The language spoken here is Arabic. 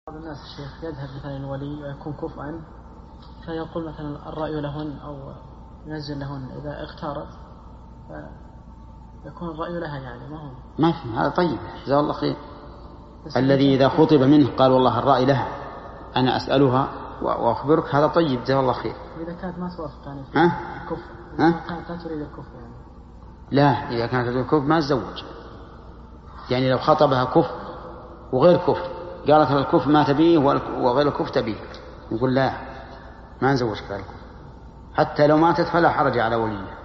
بعض الناس الشيخ يذهب مثلا الولي ويكون كفءا فيقول مثلا الرأي لهن أو ينزل لهن إذا اختارت يكون الرأي لها، يعني ما في هذا طيب جزاه الله خير. الذي إذا خطب منه قال والله الرأي لها أنا أسألها وأخبرك، هذا طيب جزاه الله خير. إذا كانت ما توافق يعني في الكفء، كانت لا تريد الكفء يعني. لا، إذا كانت تريد الكفء ما تزوج. يعني لو خطبها كفء وغير كفء قالت الكفء ما تبيه وغير الكفء تبيه، يقول لا ما نزوجك غير الكفء، حتى لو ماتت فلا حرج على وليها.